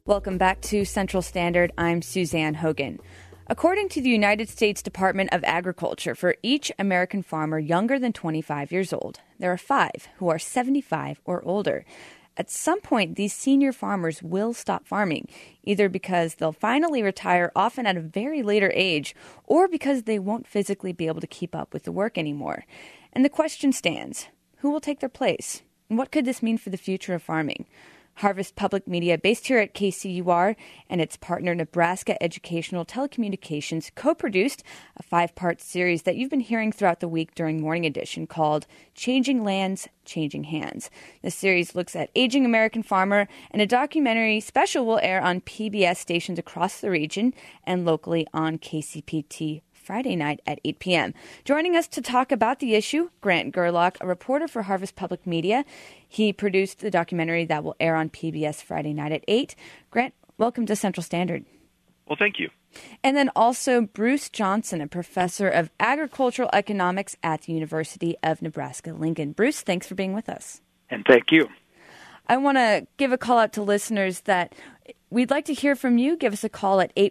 Welcome back to Central Standard. I'm Suzanne Hogan. According to the United States Department of Agriculture, for each American farmer younger than 25 years old, there are 5 who are 75 or older. At some point, these senior farmers will stop farming, either because they'll finally retire, often at a very later age, or because they won't physically be able to keep up with the work anymore. And the question stands, who will take their place? And what could this mean for the future of farming? Harvest Public Media, based here at KCUR, and its partner Nebraska Educational Telecommunications, co-produced a 5-part series that you've been hearing throughout the week during Morning Edition called Changing Lands, Changing Hands. The series looks at aging American farmer, and a documentary special will air on PBS stations across the region and locally on KCPT Friday night at 8 p.m. Joining us to talk about the issue, Grant Gerlach, a reporter for Harvest Public Media. He produced the documentary that will air on PBS Friday night at 8. Grant, welcome to Central Standard. Well, thank you. And then also Bruce Johnson, a professor of agricultural economics at the University of Nebraska-Lincoln. Bruce, thanks for being with us. And thank you. I want to give a call out to listeners that we'd like to hear from you. Give us a call at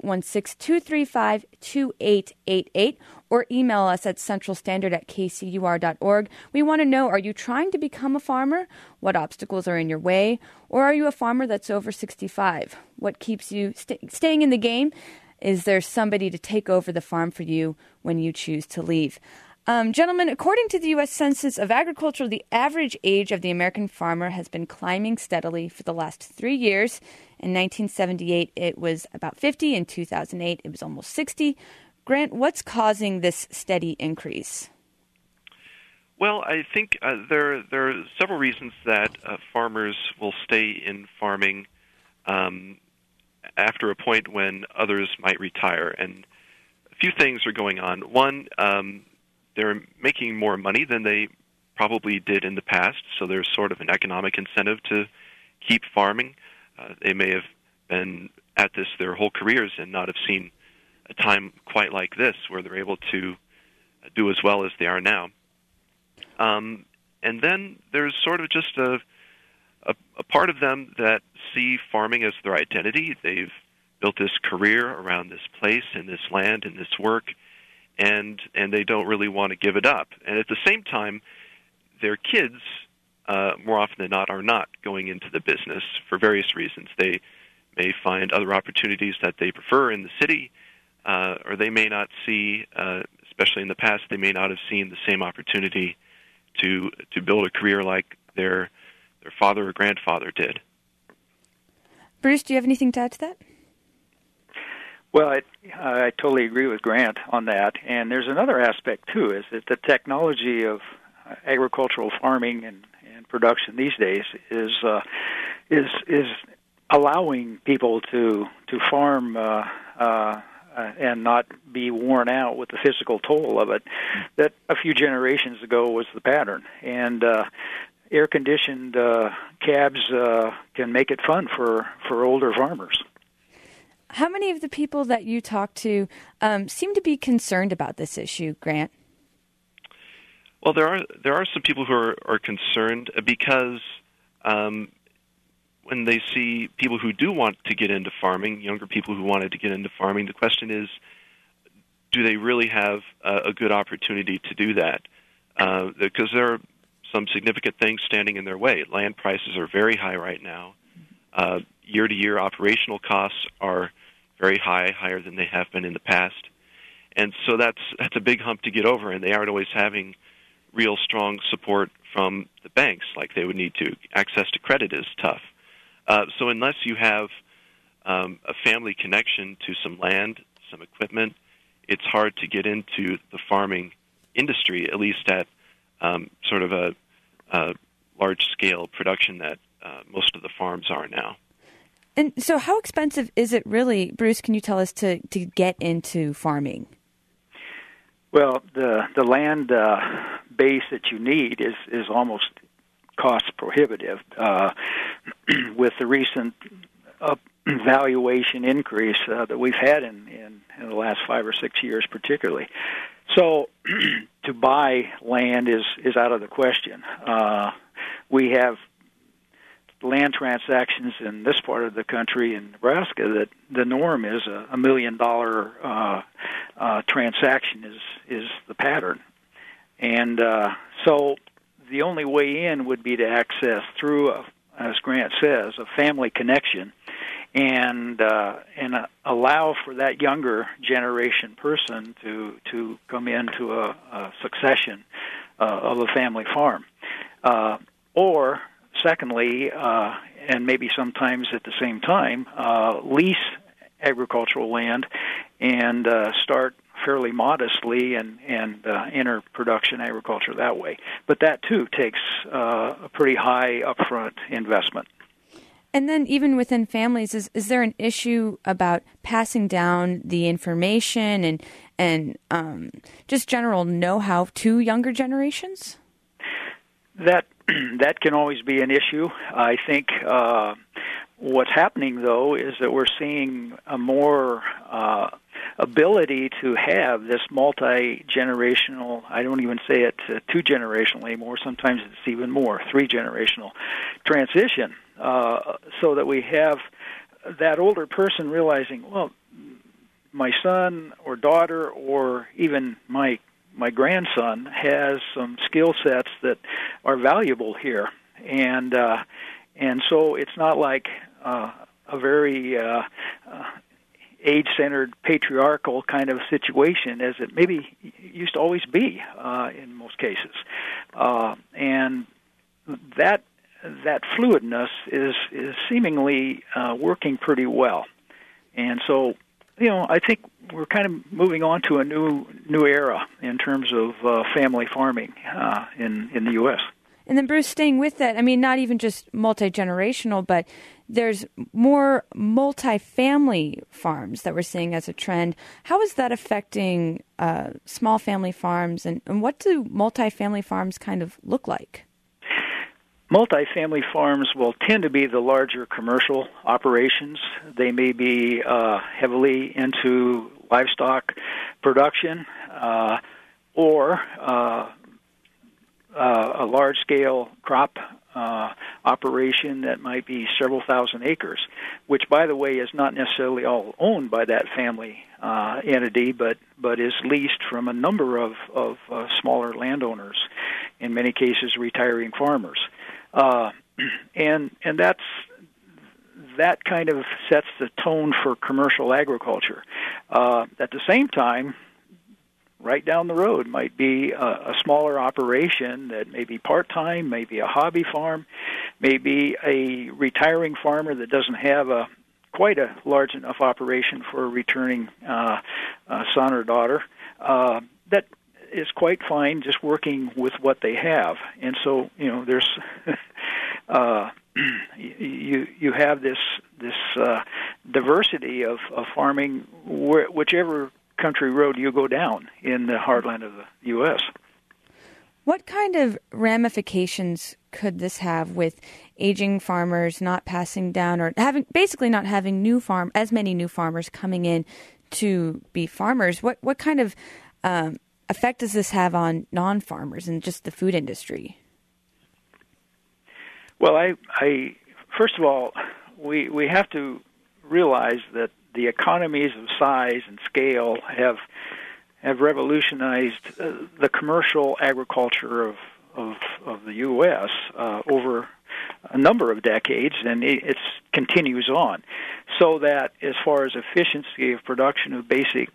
816-235-2888 or email us at centralstandard@kcur.org. We want to know, are you trying to become a farmer? What obstacles are in your way? Or are you a farmer that's over 65? What keeps you staying in the game? Is there somebody to take over the farm for you when you choose to leave? Gentlemen, according to the U.S. Census of Agriculture, the average age of the American farmer has been climbing steadily for the last 3 years. In 1978, it was about 50. In 2008, it was almost 60. Grant, what's causing this steady increase? Well, I think there are several reasons that farmers will stay in farming after a point when others might retire. And a few things are going on. One, they're making more money than they probably did in the past, so there's sort of an economic incentive to keep farming. They may have been at this their whole careers and not have seen a time quite like this where they're able to do as well as they are now. And then there's sort of just a part of them that see farming as their identity. They've built this career around this place and this land and this work, and they don't really want to give it up. And at the same time, their kids, more often than not, are not going into the business for various reasons. They may find other opportunities that they prefer in the city, or they may not see, especially in the past, they may not have seen the same opportunity to build a career like their father or grandfather did. Bruce, do you have anything to add to that? Well, I totally agree with Grant on that. And there's another aspect, too, is that the technology of agricultural farming and production these days is allowing people to farm and not be worn out with the physical toll of it. That a few generations ago was the pattern. And air-conditioned cabs can make it fun for older farmers. How many of the people that you talk to seem to be concerned about this issue, Grant? Well, there are some people who are concerned because when they see people who do want to get into farming, younger people who wanted to get into farming, the question is, do they really have a good opportunity to do that? Because there are some significant things standing in their way. Land prices are very high right now. Year-to-year operational costs are very high, higher than they have been in the past. And so that's a big hump to get over, and they aren't always having real strong support from the banks like they would need to. Access to credit is tough. So unless you have a family connection to some land, some equipment, it's hard to get into the farming industry, at least at sort of a large-scale production that most of the farms are now. And so how expensive is it really, Bruce, can you tell us, to get into farming? Well, the land base that you need is almost cost prohibitive. With the recent valuation increase that we've had in the last 5 or 6 years particularly. So to buy land is out of the question. We have land transactions in this part of the country, in Nebraska, that the norm is a $1 million transaction is the pattern. And so the only way in would be to access through, as Grant says, a family connection, and allow for that younger generation person to come into a succession of a family farm. Or, secondly, and maybe sometimes at the same time, lease agricultural land and start fairly modestly and enter production agriculture that way. But that, too, takes a pretty high upfront investment. And then even within families, is there an issue about passing down the information and just general know-how to younger generations? That can always be an issue. I think what's happening, though, is that we're seeing a more ability to have this multi-generational, I don't even say it two-generational anymore, sometimes it's even more, three-generational transition, so that we have that older person realizing, well, my son or daughter or even my grandson has some skill sets that are valuable here, and so it's not like a very age-centered, patriarchal kind of situation as it maybe used to always be in most cases, and that fluidness is seemingly working pretty well, and so. I think we're kind of moving on to a new era in terms of family farming in the U.S. And then, Bruce, staying with that, I mean, not even just multi-generational, but there's more multi-family farms that we're seeing as a trend. How is that affecting small family farms, and what do multi-family farms kind of look like? Multi-family farms will tend to be the larger commercial operations. They may be heavily into livestock production or a large-scale crop operation that might be several thousand acres, which, by the way, is not necessarily all owned by that family entity, but is leased from a number of smaller landowners, in many cases retiring farmers. And that kind of sets the tone for commercial agriculture. At the same time, right down the road might be a smaller operation that may be part-time, maybe a hobby farm, maybe a retiring farmer that doesn't have quite a large enough operation for a returning son or daughter. That is quite fine, just working with what they have, and so there's you have this diversity of farming, whichever country road you go down in the heartland of the U.S. What kind of ramifications could this have with aging farmers not passing down or basically not having as many new farmers coming in to be farmers? What kind of effect does this have on non-farmers and just the food industry? Well, I first of all, we have to realize that the economies of size and scale have revolutionized the commercial agriculture of the U.S. Over a number of decades, and it continues on. So that as far as efficiency of production of basic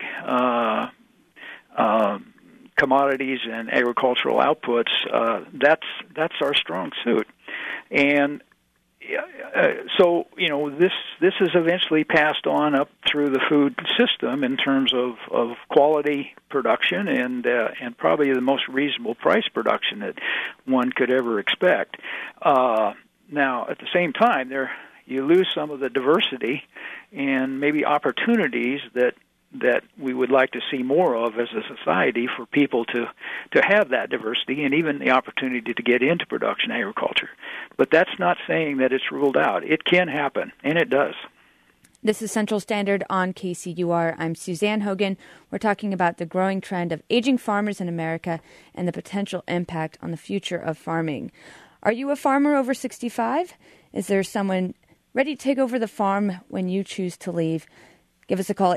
commodities and agricultural outputs, that's our strong suit. And so this is eventually passed on up through the food system in terms of quality production and probably the most reasonable price production that one could ever expect. Now, at the same time, you lose some of the diversity and maybe opportunities that we would like to see more of as a society for people to have that diversity and even the opportunity to get into production agriculture. But that's not saying that it's ruled out. It can happen, and it does. This is Central Standard on KCUR. I'm Suzanne Hogan. We're talking about the growing trend of aging farmers in America and the potential impact on the future of farming. Are you a farmer over 65? Is there someone ready to take over the farm when you choose to leave? Give us a call,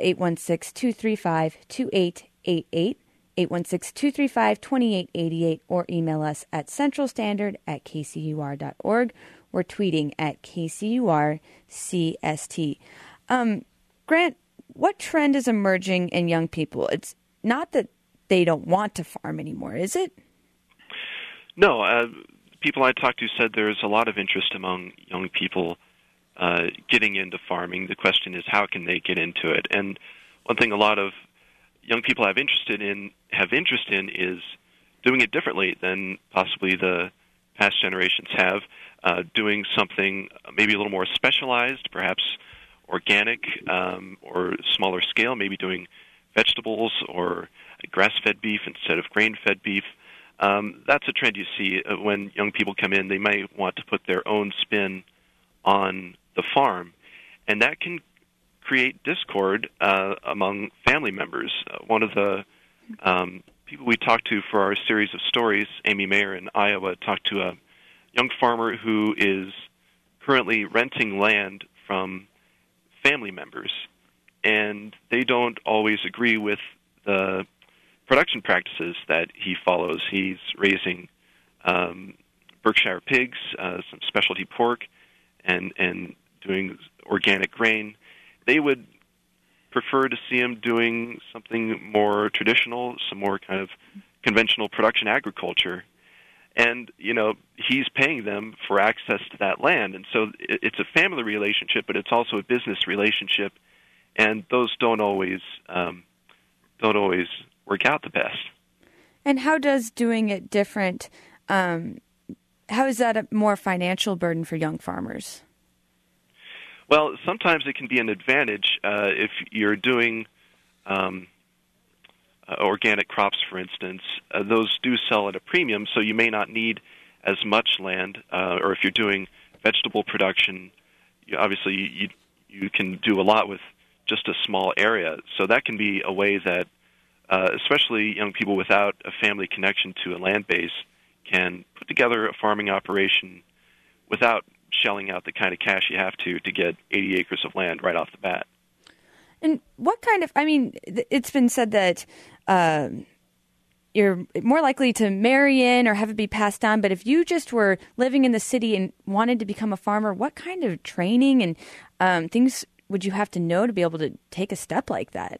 816-235-2888, 816-235-2888, or email us at centralstandard@kcur.org. We're tweeting at KCURCST. Grant, what trend is emerging in young people? It's not that they don't want to farm anymore, is it? No, people I talked to said there's a lot of interest among young people getting into farming. The question is, how can they get into it? And one thing a lot of young people have interest in is doing it differently than possibly the past generations have, doing something maybe a little more specialized, perhaps organic or smaller scale, maybe doing vegetables or grass-fed beef instead of grain-fed beef. That's a trend you see when young people come in. They might want to put their own spin on the farm, and that can create discord among family members. One of the people we talked to for our series of stories, Amy Mayer in Iowa, talked to a young farmer who is currently renting land from family members, and they don't always agree with the production practices that he follows. He's raising Berkshire pigs, some specialty pork, and doing organic grain. They would prefer to see him doing something more traditional, some more kind of conventional production agriculture. And, he's paying them for access to that land. And so it's a family relationship, but it's also a business relationship. And those don't always work out the best. And how does doing it different, how is that a more financial burden for young farmers? Well, sometimes it can be an advantage if you're doing organic crops, for instance. Those do sell at a premium, so you may not need as much land. Or if you're doing vegetable production, obviously you can do a lot with just a small area. So that can be a way that especially young people without a family connection to a land base can put together a farming operation without shelling out the kind of cash you have to get 80 acres of land right off the bat. And what kind of, it's been said that you're more likely to marry in or have it be passed on, but if you just were living in the city and wanted to become a farmer, what kind of training and things would you have to know to be able to take a step like that?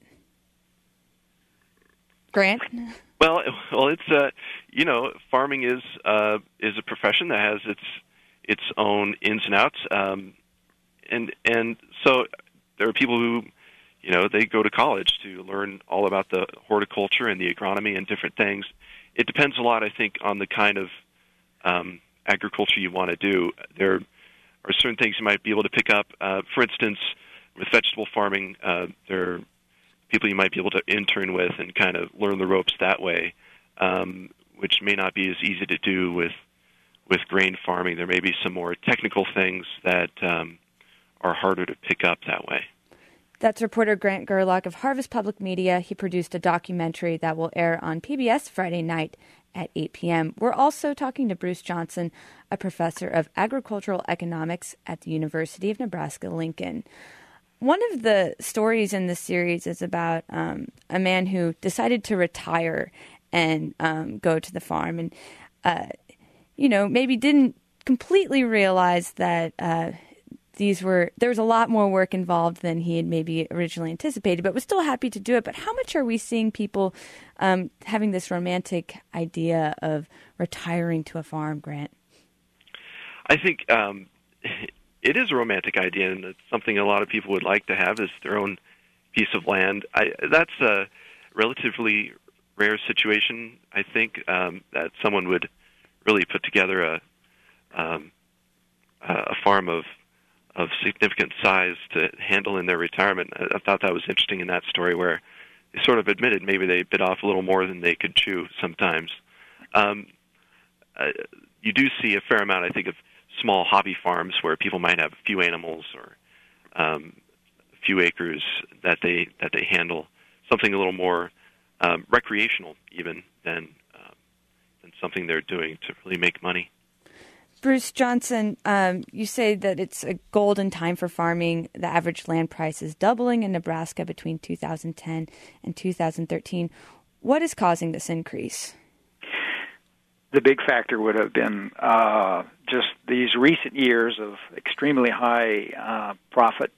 Grant? Well, it's farming is a profession that has its own ins and outs, and so there are people who, they go to college to learn all about the horticulture and the agronomy and different things. It depends a lot, I think, on the kind of agriculture you want to do. There are certain things you might be able to pick up. For instance, with vegetable farming, there are people you might be able to intern with and kind of learn the ropes that way, which may not be as easy to do with grain farming. There may be some more technical things that are harder to pick up that way. That's reporter Grant Gerlach of Harvest Public Media. He produced a documentary that will air on PBS Friday night at 8 p.m. We're also talking to Bruce Johnson, a professor of agricultural economics at the University of Nebraska-Lincoln. One of the stories in this series is about a man who decided to retire and go to the farm and, maybe didn't completely realize that there was a lot more work involved than he had maybe originally anticipated, but was still happy to do it. But how much are we seeing people having this romantic idea of retiring to a farm, Grant? I think it is a romantic idea, and it's something a lot of people would like to have, is their own piece of land. That's a relatively rare situation, I think, that someone would really put together a farm of significant size to handle in their retirement. I thought that was interesting in that story, where they sort of admitted maybe they bit off a little more than they could chew sometimes. You do see a fair amount, I think, of small hobby farms where people might have a few animals or a few acres that they handle, something a little more recreational even than something they're doing to really make money. Bruce Johnson, you say that it's a golden time for farming. The average land price is doubling in Nebraska between 2010 and 2013. What is causing this increase? The big factor would have been just these recent years of extremely high profit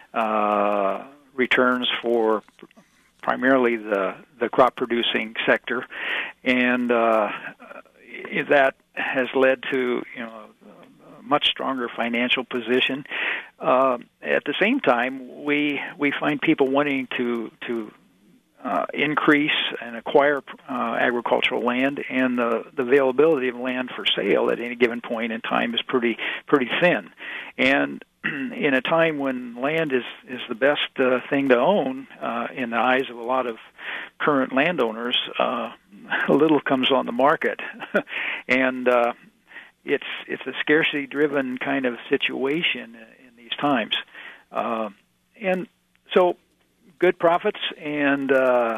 returns for primarily the crop-producing sector, and that has led to a much stronger financial position. At the same time, we find people wanting to increase and acquire agricultural land, and the availability of land for sale at any given point in time is pretty thin. And in a time when land is the best thing to own in the eyes of a lot of current landowners, little comes on the market, and it's a scarcity-driven kind of situation in these times, and so good profits and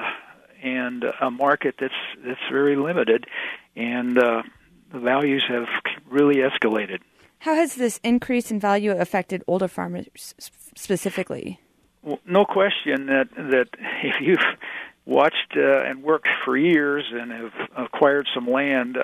a market that's very limited, and the values have really escalated. How has this increase in value affected older farmers specifically? Well, no question that if you've watched and worked for years and have acquired some land,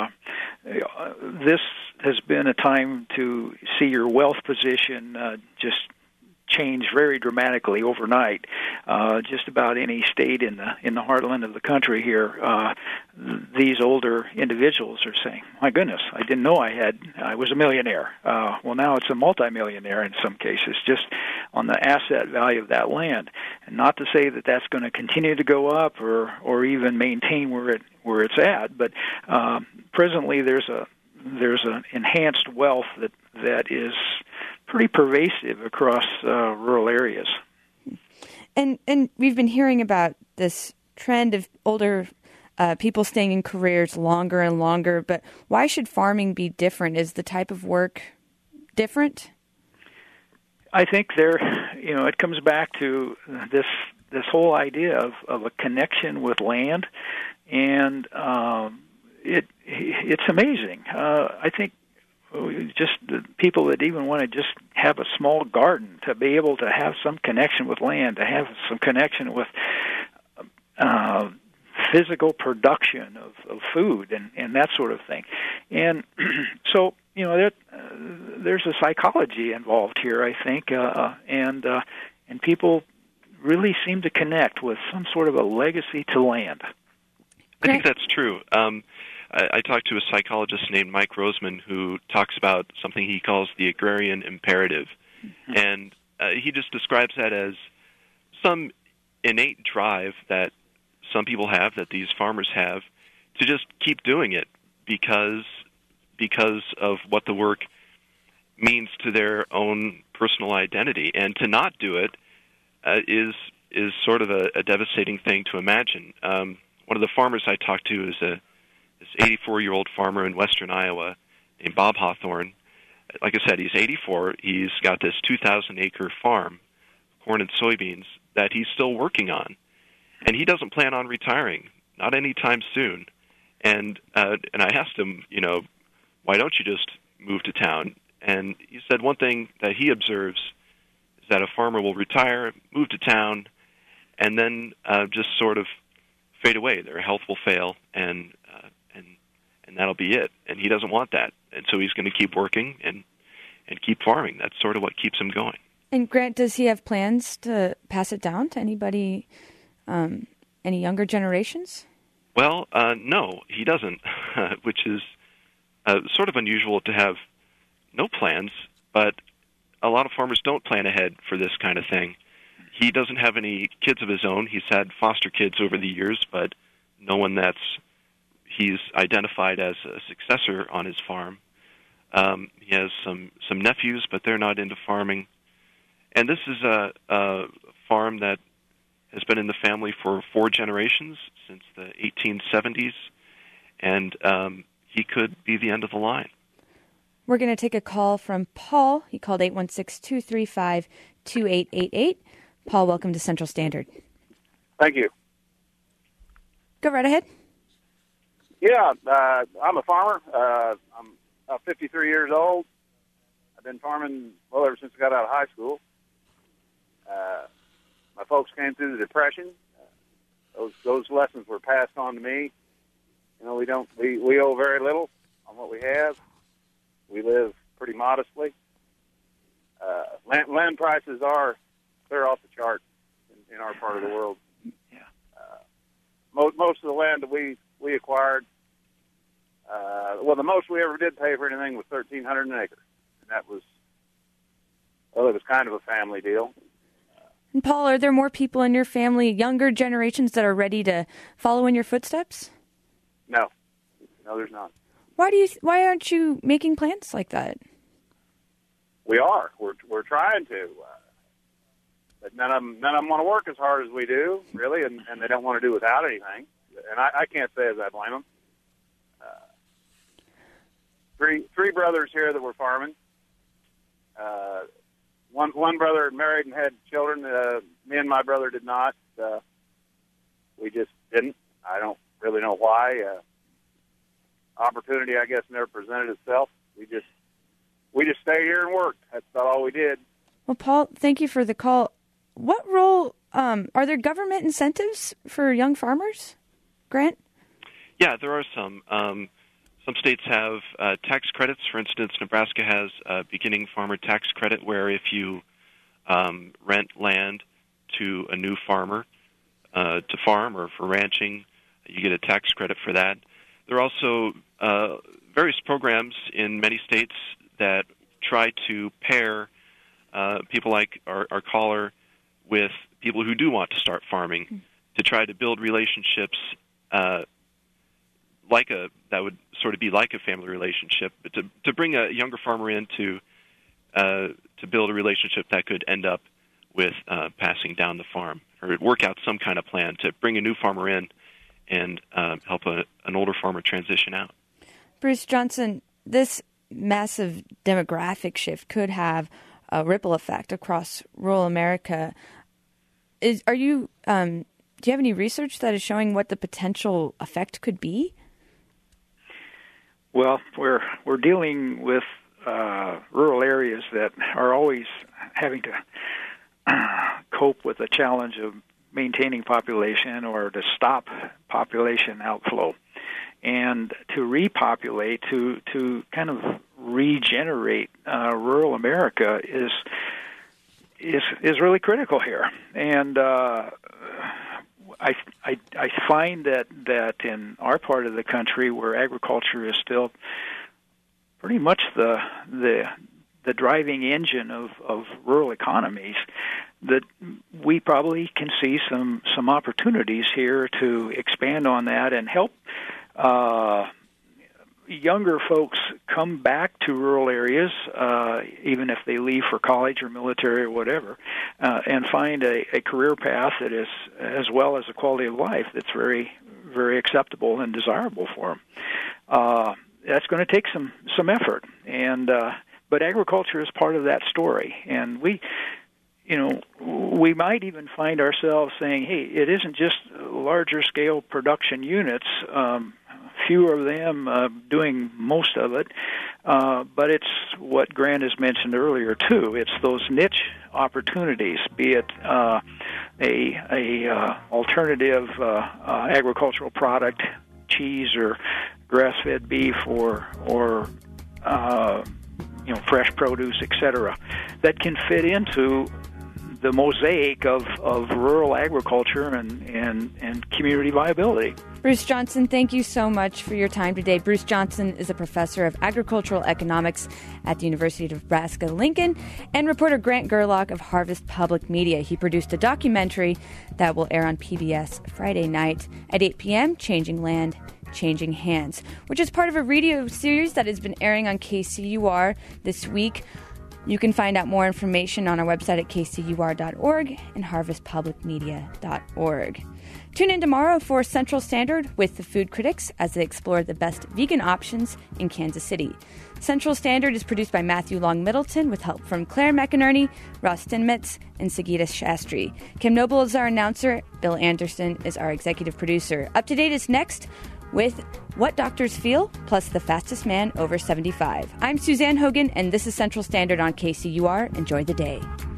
this has been a time to see your wealth position just change very dramatically overnight. Just about any state in the heartland of the country here, these older individuals are saying, "My goodness, I didn't know I was a millionaire." Well, now it's a multimillionaire in some cases, just on the asset value of that land. And not to say that that's going to continue to go up or even maintain where it's at, but presently there's an enhanced wealth that is pretty pervasive across rural areas. And we've been hearing about this trend of older people staying in careers longer and longer, but why should farming be different? Is the type of work different? I think it comes back to this whole idea of a connection with land, and it's amazing. I think just the people that even want to just have a small garden, to be able to have some connection with land, to have some connection with physical production of food and that sort of thing. And so, there's a psychology involved here, I think, and people really seem to connect with some sort of a legacy to land. I think that's true. I talked to a psychologist named Mike Roseman who talks about something he calls the agrarian imperative. Mm-hmm. And he just describes that as some innate drive that some people have, that these farmers have, to just keep doing it because of what the work means to their own personal identity. And to not do it is sort of a devastating thing to imagine. One of the farmers I talked to is this 84-year-old farmer in western Iowa named Bob Hawthorne. Like I said, he's 84. He's got this 2,000-acre farm, corn and soybeans, that he's still working on. And he doesn't plan on retiring, not anytime soon. And I asked him, why don't you just move to town? And he said one thing that he observes is that a farmer will retire, move to town, and then just sort of fade away. Their health will fail, and that'll be it. And he doesn't want that. And so he's going to keep working and keep farming. That's sort of what keeps him going. And Grant, does he have plans to pass it down to anybody, any younger generations? Well, no, he doesn't, which is sort of unusual to have no plans, but a lot of farmers don't plan ahead for this kind of thing. He doesn't have any kids of his own. He's had foster kids over the years, but no one he's identified as a successor on his farm. He has some nephews, but they're not into farming. And this is a farm that has been in the family for 4 generations since the 1870s, and he could be the end of the line. We're going to take a call from Paul. He called 816-235-2888. Paul, welcome to Central Standard. Thank you. Go right ahead. Yeah, I'm a farmer. I'm about 53 years old. I've been farming, ever since I got out of high school. My folks came through the Depression. Those lessons were passed on to me. You know, we owe very little on what we have. We live pretty modestly. Land prices they're off the chart in our part of the world. Yeah. Most of the land that we acquired, the most we ever did pay for anything was $1,300 an acre, and that was, it was kind of a family deal. And Paul, are there more people in your family, younger generations, that are ready to follow in your footsteps? No, there's not. Why aren't you making plans like that? We are. We're trying to, but none of them want to work as hard as we do, really, and they don't want to do without anything. And I can't say as I blame them. Three brothers here that were farming. One brother married and had children. Me and my brother did not. We just didn't. I don't really know why. Opportunity, I guess, never presented itself. We just stayed here and worked. That's about all we did. Well, Paul, thank you for the call. What role are there government incentives for young farmers, Grant? Yeah, there are some. Some states have tax credits. For instance, Nebraska has a beginning farmer tax credit where if you rent land to a new farmer to farm or for ranching, you get a tax credit for that. There are also various programs in many states that try to pair people like our caller with people who do want to start farming to try to build relationships that would sort of be like a family relationship, but to bring a younger farmer in to build a relationship that could end up with passing down the farm, or work out some kind of plan to bring a new farmer in and help an older farmer transition out. Bruce Johnson, this massive demographic shift could have a ripple effect across rural America. Do you have any research that is showing what the potential effect could be? Well, we're dealing with rural areas that are always having to cope with the challenge of maintaining population or to stop population outflow, and to repopulate, to kind of regenerate rural America is really critical here. And I find that in our part of the country, where agriculture is still pretty much the driving engine of rural economies, that we probably can see some opportunities here to expand on that and help younger folks come back to rural areas, even if they leave for college or military or whatever, and find a career path that is, as well as a quality of life that's very, very acceptable and desirable for them. That's going to take some effort, but agriculture is part of that story, and we might even find ourselves saying, hey, it isn't just larger scale production units, fewer of them doing most of it, but it's what Grant has mentioned earlier too. It's those niche opportunities, be it a alternative agricultural product, cheese or grass-fed beef, or fresh produce, etc., that can fit into the mosaic of rural agriculture and community viability. Bruce Johnson, thank you so much for your time today. Bruce Johnson is a professor of agricultural economics at the University of Nebraska-Lincoln and reporter Grant Gerlach of Harvest Public Media. He produced a documentary that will air on PBS Friday night at 8 p.m., Changing Land, Changing Hands, which is part of a radio series that has been airing on KCUR this week. You can find out more information on our website at kcur.org and harvestpublicmedia.org. Tune in tomorrow for Central Standard with the Food Critics as they explore the best vegan options in Kansas City. Central Standard is produced by Matthew Long Middleton with help from Claire McInerney, Ross Stinmitz, and Sagita Shastri. Kim Noble is our announcer. Bill Anderson is our executive producer. Up to Date is next with What Doctors Feel, plus The Fastest Man Over 75. I'm Suzanne Hogan, and this is Central Standard on KCUR. Enjoy the day.